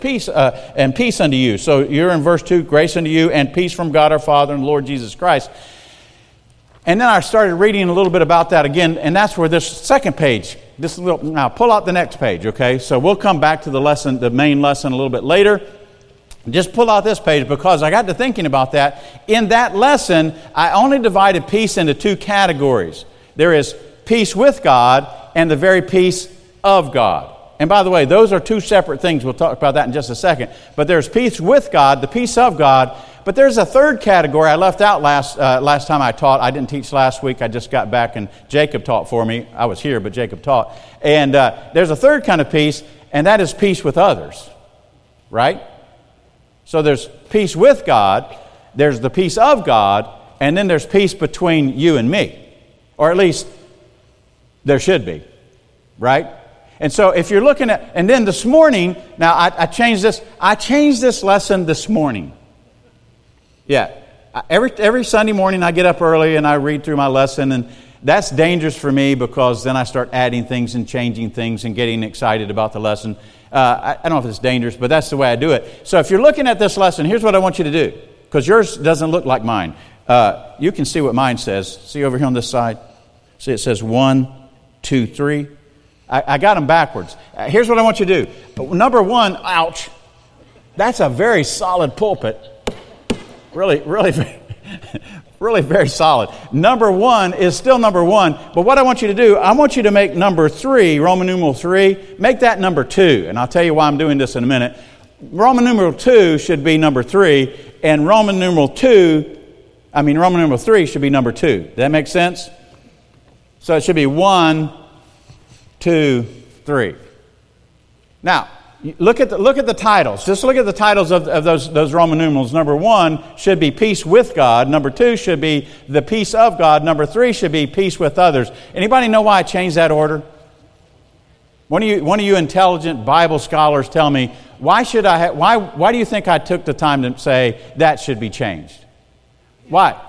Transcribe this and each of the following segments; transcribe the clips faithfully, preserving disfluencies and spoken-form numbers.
Peace uh, and peace unto you. So you're in verse two, grace unto you and peace from God our Father and the Lord Jesus Christ. And then I started reading a little bit about that again, and that's where this second page, this little, now pull out the next page, okay? So we'll come back to the lesson, the main lesson a little bit later. Just pull out this page because I got to thinking about that. In that lesson, I only divided peace into two categories. There is peace with God and the very peace of God. And by the way, those are two separate things. We'll talk about that in just a second. But there's peace with God, the peace of God. But there's a third category I left out last uh, last time I taught. I didn't teach last week. I just got back and Jacob taught for me. I was here, but Jacob taught. And uh, there's a third kind of peace, and that is peace with others. Right? So there's peace with God, there's the peace of God, and then there's peace between you and me. Or at least there should be. Right? And so if you're looking at, and then this morning, now I, I changed this, I changed this lesson this morning. Yeah, every every Sunday morning I get up early and I read through my lesson, and that's dangerous for me because then I start adding things and changing things and getting excited about the lesson. Uh, I, I don't know if it's dangerous, but that's the way I do it. So if you're looking at this lesson, here's what I want you to do, because yours doesn't look like mine. Uh, you can see what mine says. See over here on this side? See, it says one, two, three. I, I got them backwards. Uh, here's what I want you to do. But number one, ouch, that's a very solid pulpit. Really, really, really very solid. Number one is still number one, but what I want you to do, I want you to make number three, Roman numeral three, make that number two, and I'll tell you why I'm doing this in a minute. Roman numeral two should be number three, and Roman numeral two, I mean Roman numeral three should be number two. Does that make sense? So it should be one, two, three. Now, Look at the, look at the titles. Just look at the titles of, of those, those Roman numerals. Number one should be peace with God. Number two should be the peace of God. Number three should be peace with others. Anybody know why I changed that order? One of you, one of you intelligent Bible scholars tell me, why should I ha- why, why do you think I took the time to say that should be changed? Why?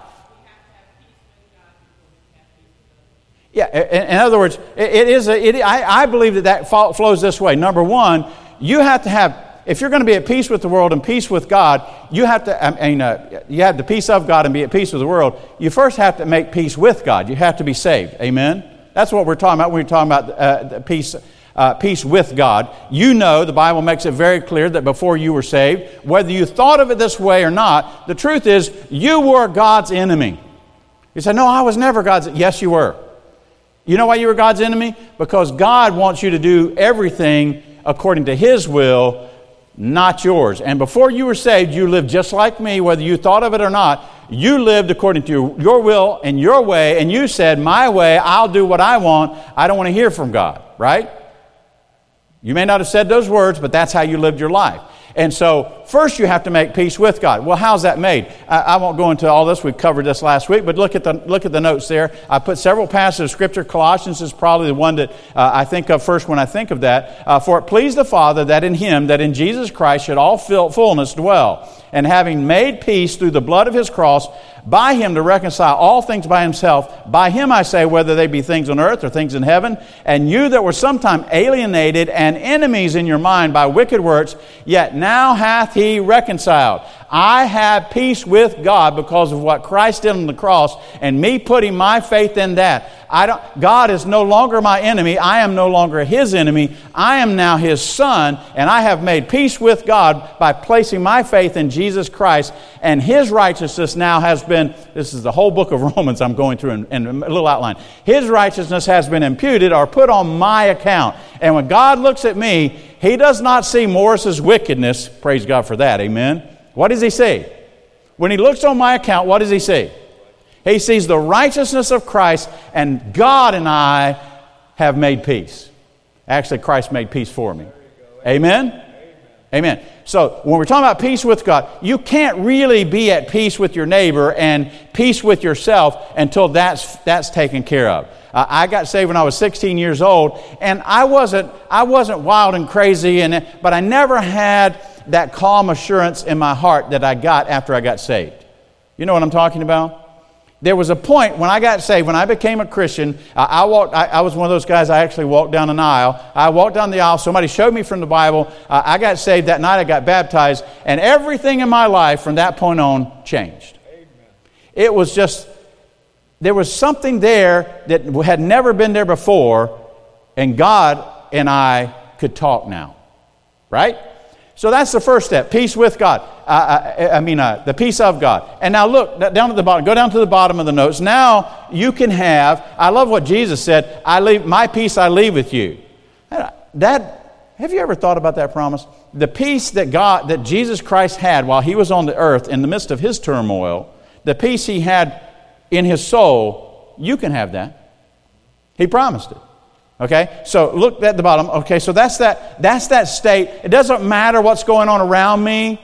Yeah, in, in other words, it, it is. A, it, I, I believe that that flows this way. Number one, you have to have, if you're going to be at peace with the world and peace with God, you have to, I mean, uh, you have the peace of God and be at peace with the world. You first have to make peace with God. You have to be saved. Amen? That's what we're talking about when we're talking about uh, the peace, uh, peace with God. You know, the Bible makes it very clear that before you were saved, whether you thought of it this way or not, the truth is you were God's enemy. You say, no, I was never God's. Yes, you were. You know why you were God's enemy? Because God wants you to do everything according to His will, not yours. And before you were saved, you lived just like me, whether you thought of it or not. You lived according to your will and your way, and you said, my way, I'll do what I want. I don't want to hear from God, right? You may not have said those words, but that's how you lived your life. And so, first you have to make peace with God. Well, how's that made? I, I won't go into all this. We covered this last week, but look at the look at the notes there. I put several passages of Scripture. Colossians is probably the one that uh, I think of first when I think of that. Uh, For it pleased the Father that in Him, that in Jesus Christ should all fullness dwell. And having made peace through the blood of His cross, by Him to reconcile all things by Himself. By Him I say, whether they be things on earth or things in heaven. And you that were sometime alienated and enemies in your mind by wicked works, yet now hath He reconciled. I have peace with God because of what Christ did on the cross and me putting my faith in that. I don't, God is no longer my enemy. I am no longer His enemy. I am now His son, and I have made peace with God by placing my faith in Jesus Christ, and His righteousness now has been, this is the whole book of Romans I'm going through in, in a little outline. His righteousness has been imputed or put on my account. And when God looks at me, He does not see Morris's wickedness. Praise God for that. Amen. What does He see? When He looks on my account, what does He see? He sees the righteousness of Christ, and God and I have made peace. Actually, Christ made peace for me. Amen? Amen? Amen. So, when we're talking about peace with God, you can't really be at peace with your neighbor and peace with yourself until that's that's taken care of. Uh, I got saved when I was sixteen years old, and I wasn't I wasn't wild and crazy, and but I never had that calm assurance in my heart that I got after I got saved. You know what I'm talking about? There was a point when I got saved, when I became a Christian, I, I walked. I, I was one of those guys, I actually walked down an aisle. I walked down the aisle, somebody showed me from the Bible. Uh, I got saved that night, I got baptized, and everything in my life from that point on changed. Amen. It was just, there was something there that had never been there before, and God and I could talk now. Right? So that's the first step, peace with God. Uh, I, I mean, uh, the peace of God. And now look, down at the bottom, go down to the bottom of the notes. Now you can have, I love what Jesus said, I leave my peace I leave with you. That, have you ever thought about that promise? The peace that God, that Jesus Christ had while he was on the earth in the midst of his turmoil, the peace he had in his soul, you can have that. He promised it. Okay, so look at the bottom. Okay, so that's that, that's that state. It doesn't matter what's going on around me.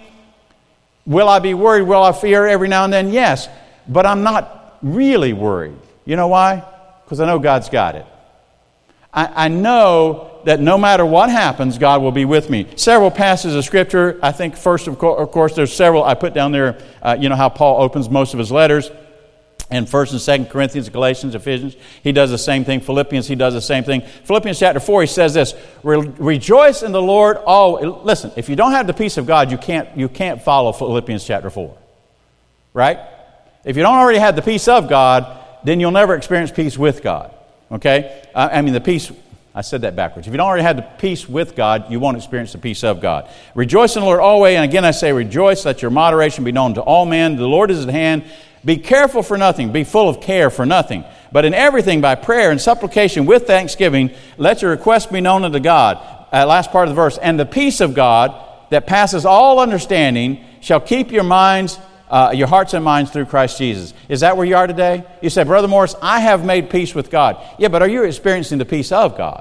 Will I be worried? Will I fear every now and then? Yes, but I'm not really worried. You know why? Because I know God's got it. I, I know that no matter what happens, God will be with me. Several passages of Scripture. I think first, of, co- of course, there's several. I put down there, uh, you know, how Paul opens most of his letters. And First and Second Corinthians, Galatians, Ephesians, he does the same thing. Philippians, he does the same thing. Philippians chapter four, he says this: Re- rejoice in the Lord always. Listen, if you don't have the peace of God, you can't you can't follow Philippians chapter four, right? If you don't already have the peace of God, then you'll never experience peace with God. Okay, uh, I mean the peace. I said that backwards. If you don't already have the peace with God, you won't experience the peace of God. Rejoice in the Lord always, and again I say, rejoice. Let your moderation be known to all men. The Lord is at hand. Be careful for nothing. Be full of care for nothing. But in everything, by prayer and supplication with thanksgiving, let your requests be known unto God. Uh, last part of the verse. And the peace of God that passes all understanding shall keep your minds, uh, your hearts and minds through Christ Jesus. Is that where you are today? You say, Brother Morris, I have made peace with God. Yeah, but are you experiencing the peace of God?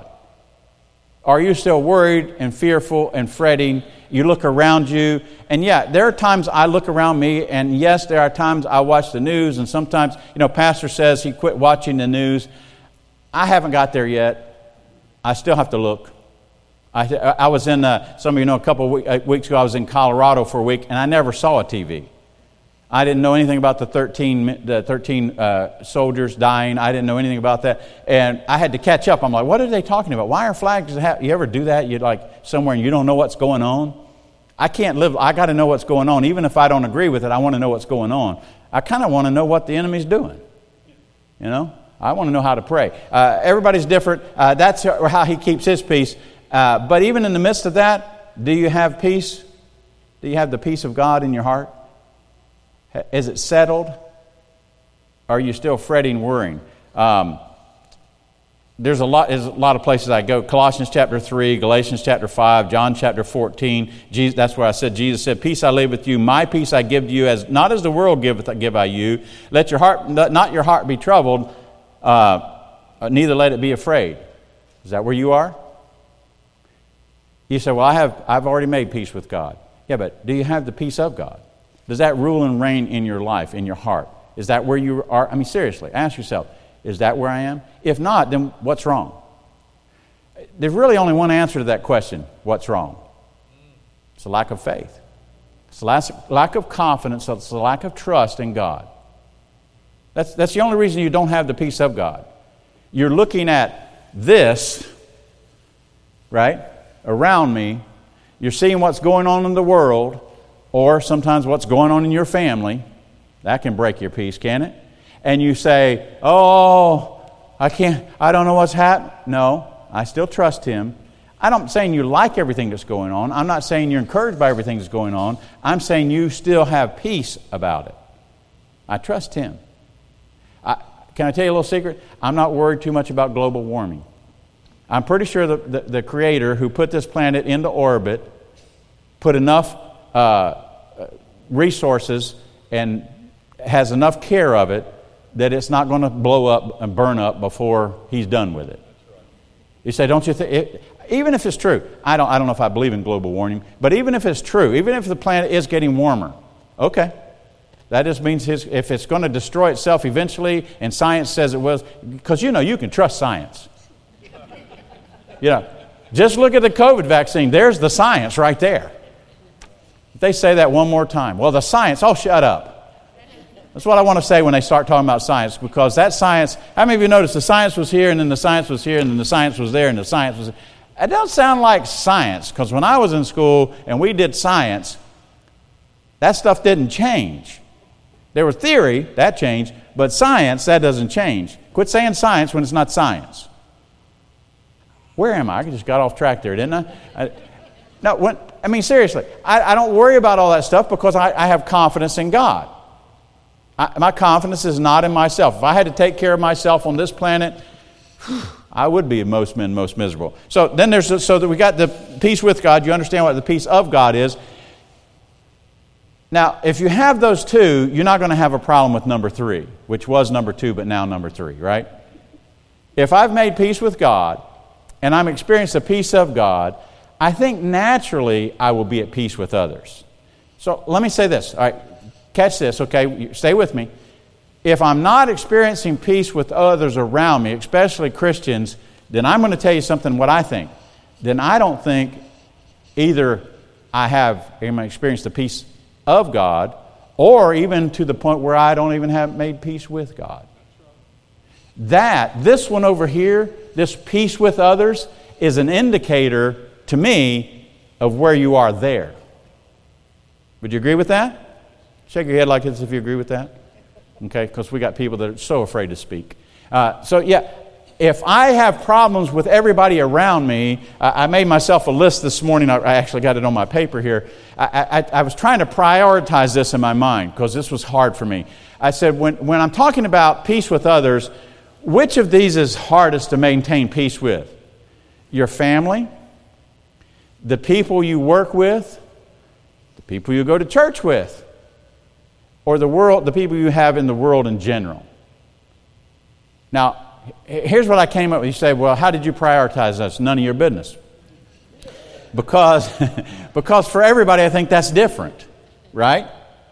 Are you still worried and fearful and fretting? You look around you, and yeah, there are times I look around me, and yes, there are times I watch the news, and sometimes, you know, Pastor says he quit watching the news. I haven't got there yet. I still have to look. I, I was in, uh, some of you know, a couple of weeks ago, I was in Colorado for a week, and I never saw a T V. I didn't know anything about the thirteen, the thirteen uh, soldiers dying. I didn't know anything about that. And I had to catch up. I'm like, what are they talking about? Why are flags? Ha-? You ever do that? You're like somewhere and you don't know what's going on? I can't live. I got to know what's going on. Even if I don't agree with it, I want to know what's going on. I kind of want to know what the enemy's doing. You know? I want to know how to pray. Uh, everybody's different. Uh, that's how he keeps his peace. Uh, but even in the midst of that, do you have peace? Do you have the peace of God in your heart? Is it settled? Are you still fretting, worrying? Um, there's a lot. There's a lot of places I go. Colossians chapter three, Galatians chapter five, John chapter fourteen. Jesus, that's where I said. Jesus said, "Peace I leave with you. My peace I give to you, as not as the world giveth, I give I you. Let your heart, not your heart, be troubled. Uh, neither let it be afraid." Is that where you are? You say, "Well, I have. I've already made peace with God." Yeah, but do you have the peace of God? Does that rule and reign in your life, in your heart? Is that where you are? I mean, seriously, ask yourself, is that where I am? If not, then what's wrong? There's really only one answer to that question, what's wrong? It's a lack of faith. It's a lack of confidence. It's a lack of trust in God. That's, that's the only reason you don't have the peace of God. You're looking at this, right, around me. You're seeing what's going on in the world, or sometimes what's going on in your family. That can break your peace, can it? And you say, oh, I can't, I don't know what's happening. No, I still trust Him. I'm not saying you like everything that's going on. I'm not saying you're encouraged by everything that's going on. I'm saying you still have peace about it. I trust Him. I, can I tell you a little secret? I'm not worried too much about global warming. I'm pretty sure the, the, the Creator who put this planet into orbit put enough uh, resources and has enough care of it that it's not going to blow up and burn up before He's done with it. You say, don't you think? Even if it's true, I don't, I don't know if I believe in global warming, but even if it's true, even if the planet is getting warmer, okay, that just means his, if it's going to destroy itself eventually, and science says it will, because you know you can trust science. You know, just look at the COVID vaccine. There's the science right there. If they say that one more time, well, the science, oh, shut up. That's what I want to say when they start talking about science, because that science, how many of you noticed the science was here, and then the science was here, and then the science was there, and the science was... It don't sound like science, because when I was in school and we did science, that stuff didn't change. There was theory, that changed, but science, that doesn't change. Quit saying science when it's not science. Where am I? I just got off track there, didn't I? I no, when, I mean, seriously, I, I don't worry about all that stuff because I, I have confidence in God. I, my confidence is not in myself. If I had to take care of myself on this planet, whew, I would be most men most miserable. So then there's, so that we got the peace with God. You understand what the peace of God is. Now, if you have those two, you're not going to have a problem with number three, which was number two, but now number three, right? If I've made peace with God, and I'm experiencing the peace of God, I think naturally I will be at peace with others. So let me say this. All right, catch this, okay? Stay with me. If I'm not experiencing peace with others around me, especially Christians, then I'm going to tell you something what I think. Then I don't think either I have am I experienced the peace of God, or even to the point where I don't even have made peace with God. That, this one over here, this peace with others, is an indicator to me of where you are there. Would you agree with that? Shake your head like this if you agree with that. Okay, because we got people that are so afraid to speak. Uh, so yeah, if I have problems with everybody around me, uh, I made myself a list this morning. I, I actually got it on my paper here. I, I, I was trying to prioritize this in my mind because this was hard for me. I said, when, when I'm talking about peace with others, which of these is hardest to maintain peace with? Your family, the people you work with, the people you go to church with, or the world, the people you have in the world in general. Now, here's what I came up with. You say, well, how did you prioritize us? None of your business. Because, because for everybody, I think that's different, right?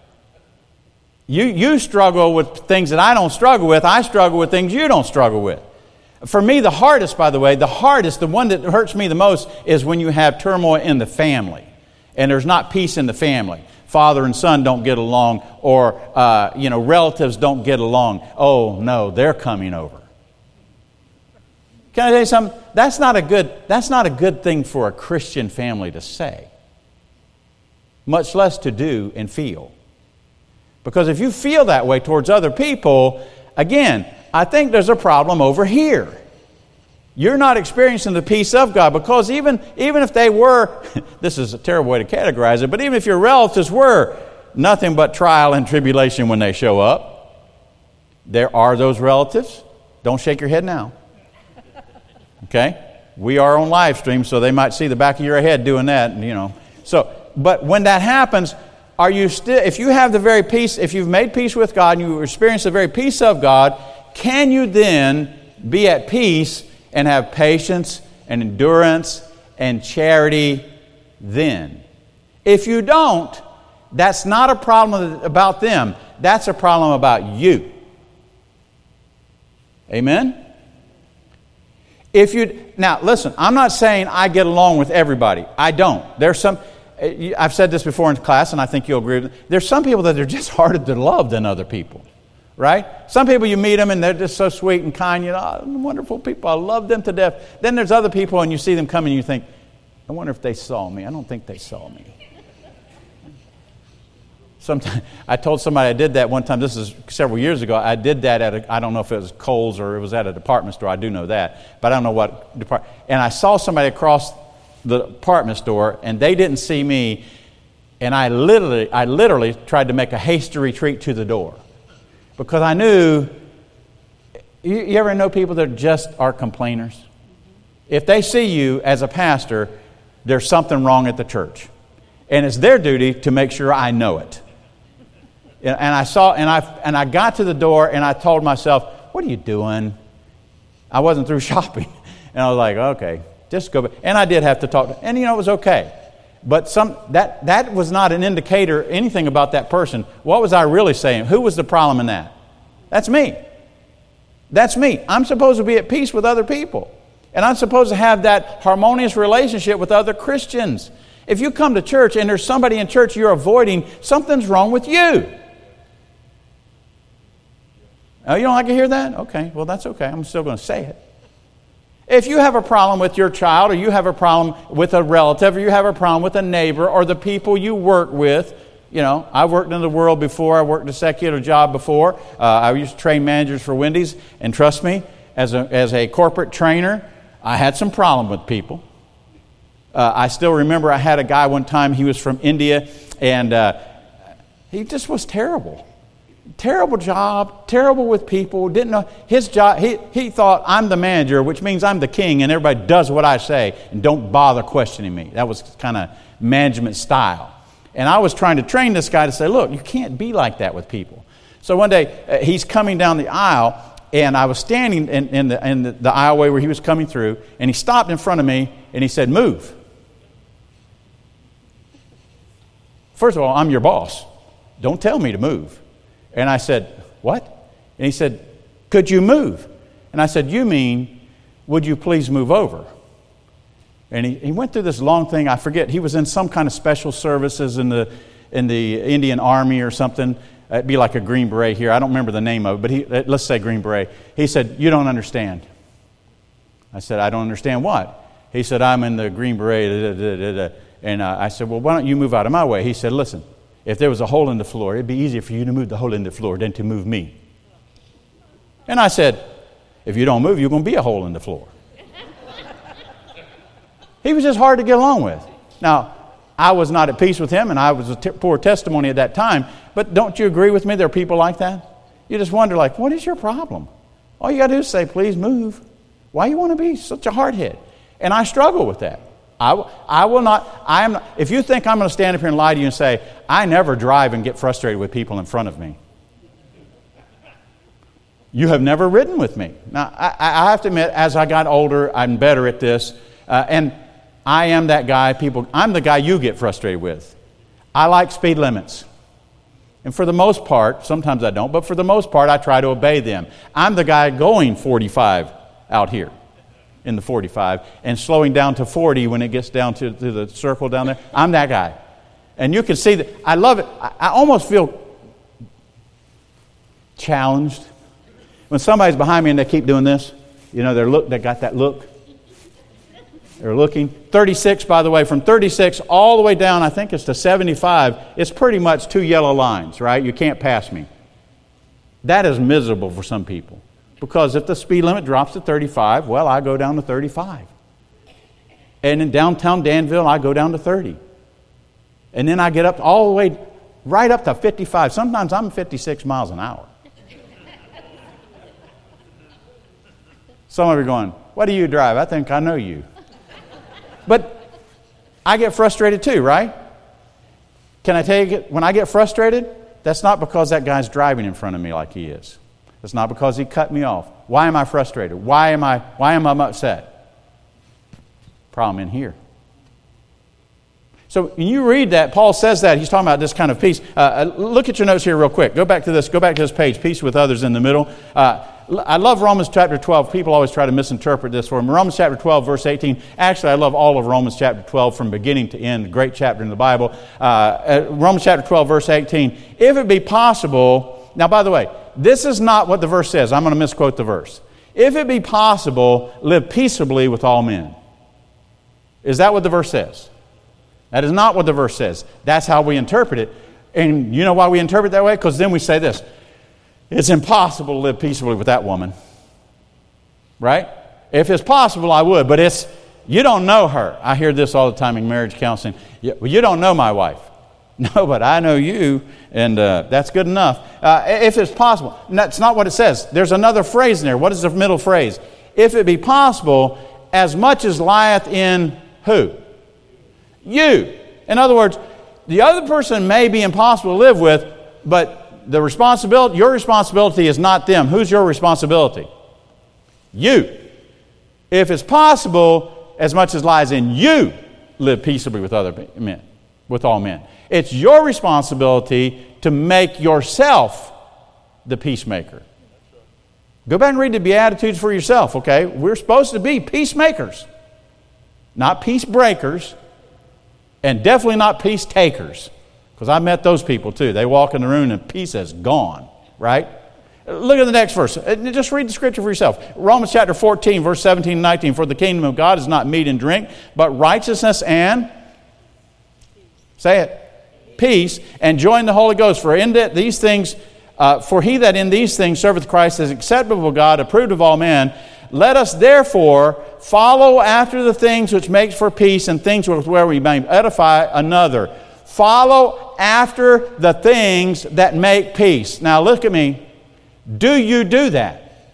You, you struggle with things that I don't struggle with. I struggle with things you don't struggle with. For me, the hardest, by the way, the hardest, the one that hurts me the most is when you have turmoil in the family and there's not peace in the family. Father and son don't get along, or uh, you know, relatives don't get along. Oh no, they're coming over. Can I tell you something? That's not a good, that's not a good thing for a Christian family to say, much less to do and feel. Because if you feel that way towards other people, again, I think there's a problem over here. You're not experiencing the peace of God, because even, even if they were, this is a terrible way to categorize it, but even if your relatives were nothing but trial and tribulation when they show up, there are those relatives. Don't shake your head now. Okay? We are on live stream, so they might see the back of your head doing that, you know. So, but when that happens, are you still, if you have the very peace, if you've made peace with God and you experience the very peace of God, can you then be at peace and have patience and endurance and charity then? If you don't, that's not a problem about them. That's a problem about you. Amen? If you now listen, I'm not saying I get along with everybody. I don't. There's some. I've said this before in class, and I think you'll agree with me. There's some people that are just harder to love than other people, right? Some people you meet them and they're just so sweet and kind. You know, oh, wonderful people. I love them to death. Then there's other people, and you see them coming, and you think, I wonder if they saw me. I don't think they saw me. Sometimes I told somebody I did that one time. This is several years ago. I did that at a, I don't know if it was Kohl's or it was at a department store. I do know that, but I don't know what department. And I saw somebody across the department store, and they didn't see me. And I literally, I literally tried to make a hasty retreat to the door, because I knew. You, you ever know people that just are complainers? If they see you as a pastor, there's something wrong at the church, and it's their duty to make sure I know it. And I saw, and I and I got to the door, and I told myself, "What are you doing?" I wasn't through shopping, and I was like, "Okay, just go back." And I did have to talk, and you know, it was okay. But some that that was not an indicator, anything about that person. What was I really saying? Who was the problem in that? That's me. That's me. I'm supposed to be at peace with other people, and I'm supposed to have that harmonious relationship with other Christians. If you come to church and there's somebody in church you're avoiding, something's wrong with you. Oh, you don't like to hear that? Okay, well, that's okay. I'm still going to say it. If you have a problem with your child, or you have a problem with a relative, or you have a problem with a neighbor, or the people you work with, you know, I worked in the world before. I worked a secular job before. Uh, I used to train managers for Wendy's, and trust me, as a as a corporate trainer, I had some problem with people. Uh, I still remember I had a guy one time. He was from India, and uh, he just was terrible. Terrible job, terrible with people, didn't know his job. He, he thought, I'm the manager, which means I'm the king, and everybody does what I say and don't bother questioning me. That was kind of management style. And I was trying to train this guy to say, look, you can't be like that with people. So one day, uh, he's coming down the aisle, and I was standing in, in, the, in the, the aisleway where he was coming through, and he stopped in front of me, and he said, move. First of all, I'm your boss. Don't tell me to move. And I said, what? And he said, could you move? And I said, you mean, would you please move over? And he, he went through this long thing. I forget. He was in some kind of special services in the in the Indian Army or something. It'd be like a Green Beret here. I don't remember the name of it, but he, let's say Green Beret. He said, you don't understand. I said, I don't understand what? He said, I'm in the Green Beret. Da, da, da, da. And uh, I said, well, why don't you move out of my way? He said, listen. If there was a hole in the floor, it'd be easier for you to move the hole in the floor than to move me. And I said, if you don't move, you're going to be a hole in the floor. He was just hard to get along with. Now, I was not at peace with him, and I was a t- poor testimony at that time. But don't you agree with me? There are people like that. You just wonder, like, what is your problem? All you got to do is say, please move. Why you want to be such a hardhead? And I struggle with that. I, I will not, I am not, if you think I'm going to stand up here and lie to you and say, I never drive and get frustrated with people in front of me. You have never ridden with me. Now, I, I have to admit, as I got older, I'm better at this. Uh, and I am that guy, people, I'm the guy you get frustrated with. I like speed limits. And for the most part, sometimes I don't, but for the most part, I try to obey them. I'm the guy going forty-five out here. In the forty-five, and slowing down to forty when it gets down to, to the circle down there. I'm that guy. And you can see that. I love it. I, I almost feel challenged. When somebody's behind me and they keep doing this, you know, they're look, they got that look. They're looking. thirty-six, by the way, from thirty-six all the way down, I think it's to seventy-five, it's pretty much two yellow lines, right? You can't pass me. That is miserable for some people. Because if the speed limit drops to thirty-five, well, I go down to thirty-five. And in downtown Danville, I go down to thirty. And then I get up all the way, right up to fifty-five. Sometimes I'm fifty-six miles an hour. Some of you are going, what do you drive? I think I know you. But I get frustrated too, right? Can I tell you, when I get frustrated, that's not because that guy's driving in front of me like he is. It's not because he cut me off. Why am I frustrated? Why am I, why am I upset? Problem in here. So when you read that, Paul says that, he's talking about this kind of peace. Uh, look at your notes here real quick. Go back to this. Go back to this page, peace with others in the middle. Uh, I love Romans chapter twelve. People always try to misinterpret this for me. Romans chapter twelve, verse eighteen. Actually, I love all of Romans chapter twelve from beginning to end. Great chapter in the Bible. Uh, Romans chapter twelve, verse eighteen. If it be possible... Now, by the way, this is not what the verse says. I'm going to misquote the verse. If it be possible, live peaceably with all men. Is that what the verse says? That is not what the verse says. That's how we interpret it. And you know why we interpret it that way? Because then we say this. It's impossible to live peaceably with that woman. Right? If it's possible, I would. But it's, you don't know her. I hear this all the time in marriage counseling. Well, you don't know my wife. No, but I know you, and uh, that's good enough. Uh, if it's possible. That's not what it says. There's another phrase in there. What is the middle phrase? If it be possible, as much as lieth in who? You. In other words, the other person may be impossible to live with, but the responsibility, your responsibility is not them. Who's your responsibility? You. If it's possible, as much as lies in you, live peaceably with other men, with all men. It's your responsibility to make yourself the peacemaker. Go back and read the Beatitudes for yourself, okay? We're supposed to be peacemakers, not peace breakers, and definitely not peace takers. Because I met those people too. They walk in the room and peace is gone, right? Look at the next verse. Just read the scripture for yourself. Romans chapter fourteen, verse seventeen and nineteen. For the kingdom of God is not meat and drink, but righteousness and, say it, peace, and joy in the Holy Ghost. For in that these things, uh, for he that in these things serveth Christ is acceptable to God, approved of all men. Let us therefore follow after the things which makes for peace and things where we may edify another. Follow after the things that make peace. Now look at me. Do you do that?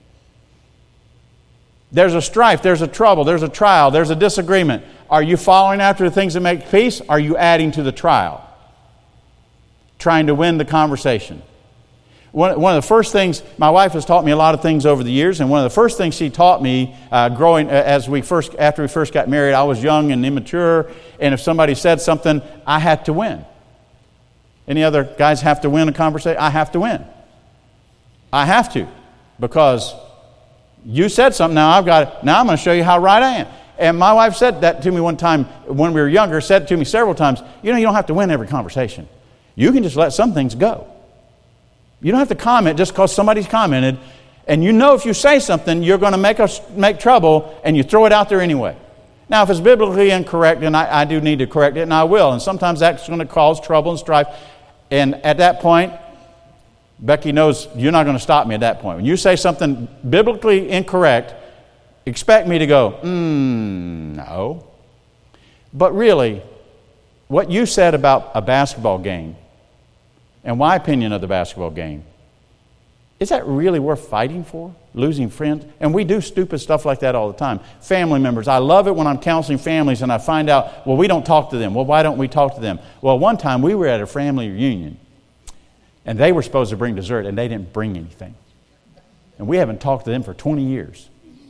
There's a strife, there's a trouble, there's a trial, there's a disagreement. Are you following after the things that make peace? Are you adding to the trial? Trying to win the conversation. One, one of the first things, my wife has taught me a lot of things over the years, and one of the first things she taught me uh, growing, uh, as we first, after we first got married, I was young and immature, and if somebody said something, I had to win. Any other guys have to win a conversation? I have to win. I have to, because you said something, now I've got it, now I'm going to show you how right I am. And my wife said that to me one time when we were younger, said it to me several times, you know, you don't have to win every conversation. You can just let some things go. You don't have to comment just because somebody's commented, and you know if you say something, you're going to make us make trouble, and you throw it out there anyway. Now, if it's biblically incorrect, then I, I do need to correct it, and I will. And sometimes that's going to cause trouble and strife. And at that point, Becky knows you're not going to stop me at that point. When you say something biblically incorrect, expect me to go, mm, no. But really, what you said about a basketball game and my opinion of the basketball game, is that really worth fighting for? Losing friends? And we do stupid stuff like that all the time. Family members. I love it when I'm counseling families and I find out, well, we don't talk to them. Well, why don't we talk to them? Well, one time we were at a family reunion and they were supposed to bring dessert and they didn't bring anything. And we haven't talked to them for twenty years.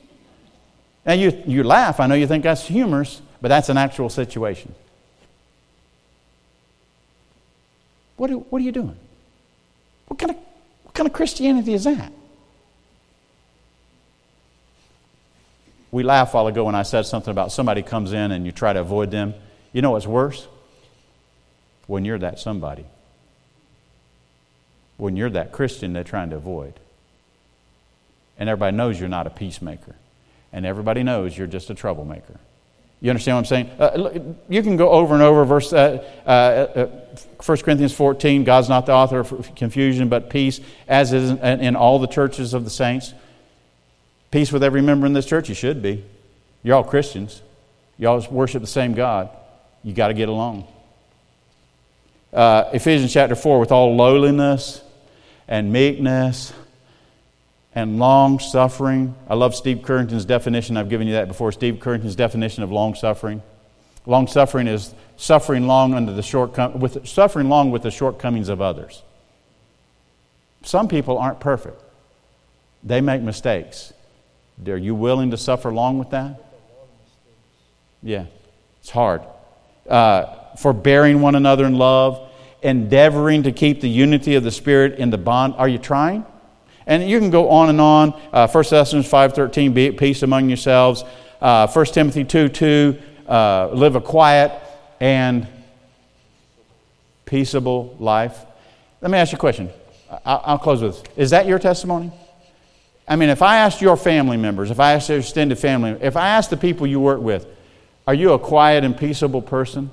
Now you, you laugh. I know you think that's humorous, but that's an actual situation. What are, what are you doing? What kind of what kind of Christianity is that? We laughed a while ago when I said something about somebody comes in and you try to avoid them. You know what's worse? When you're that somebody. When you're that Christian they're trying to avoid. And everybody knows you're not a peacemaker. And everybody knows you're just a troublemaker. You understand what I'm saying? Uh, look, you can go over and over verse uh, uh, uh, First Corinthians fourteen, God's not the author of confusion, but peace, as is in, in all the churches of the saints. Peace with every member in this church. You should be. You're all Christians. You all worship the same God. You got to get along. Uh, Ephesians chapter four, with all lowliness and meekness and long-suffering. I love Steve Currington's definition. I've given you that before. Steve Currington's definition of long-suffering. Long-suffering is suffering long under the shortcom- with suffering long with the shortcomings of others. Some people aren't perfect. They make mistakes. Are you willing to suffer long with that? Yeah, it's hard. Uh, forbearing one another in love, endeavoring to keep the unity of the Spirit in the bond. Are you trying? And you can go on and on. Uh, First Thessalonians five thirteen, be at peace among yourselves. Uh, First Timothy two two, uh, live a quiet and peaceable life. Let me ask you a question. I'll, I'll close with this. Is that your testimony? I mean, if I asked your family members, if I asked your extended family, if I asked the people you work with, are you a quiet and peaceable person?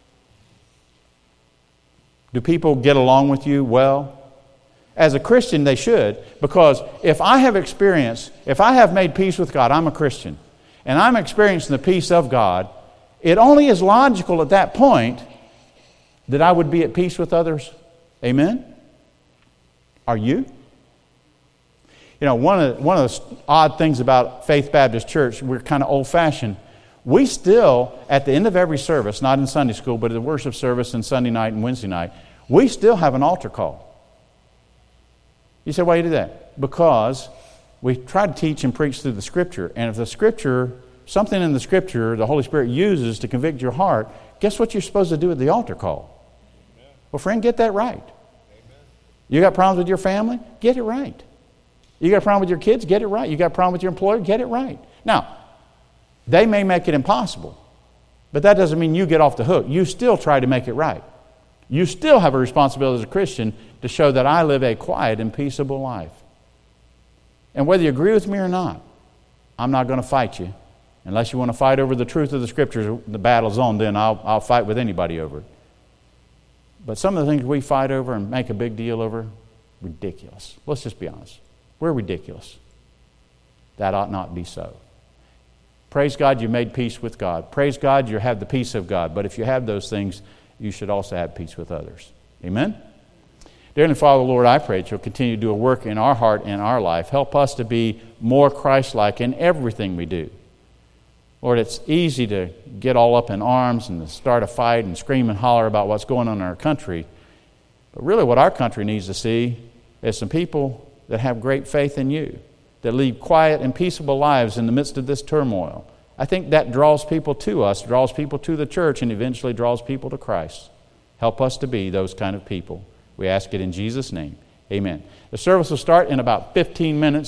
Do people get along with you well? As a Christian, they should, because if I have experienced, if I have made peace with God, I'm a Christian, and I'm experiencing the peace of God, it only is logical at that point that I would be at peace with others. Amen? Are you? You know, one of the, one of the odd things about Faith Baptist Church, we're kind of old-fashioned. We still, at the end of every service, not in Sunday school, but at the worship service and Sunday night and Wednesday night, we still have an altar call. You say, why do you do that? Because we try to teach and preach through the Scripture. And if the Scripture, something in the Scripture the Holy Spirit uses to convict your heart, guess what you're supposed to do at the altar call? Amen. Well, friend, get that right. Amen. You got problems with your family? Get it right. You got a problem with your kids? Get it right. You got a problem with your employer? Get it right. Now, they may make it impossible, but that doesn't mean you get off the hook. You still try to make it right. You still have a responsibility as a Christian to show that I live a quiet and peaceable life. And whether you agree with me or not, I'm not going to fight you. Unless you want to fight over the truth of the Scriptures, the battle's on, then I'll, I'll fight with anybody over it. But some of the things we fight over and make a big deal over, ridiculous. Let's just be honest. We're ridiculous. That ought not be so. Praise God you made peace with God. Praise God you have the peace of God. But if you have those things, you should also have peace with others. Amen? Dear Heavenly Father, Lord, I pray that You'll continue to do a work in our heart and our life. Help us to be more Christ-like in everything we do. Lord, it's easy to get all up in arms and to start a fight and scream and holler about what's going on in our country. But really what our country needs to see is some people that have great faith in You, that lead quiet and peaceable lives in the midst of this turmoil. I think that draws people to us, draws people to the church, and eventually draws people to Christ. Help us to be those kind of people. We ask it in Jesus' name. Amen. The service will start in about fifteen minutes.